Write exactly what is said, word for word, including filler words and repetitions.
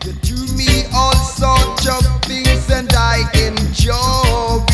You do me all sorts of things and I enjoy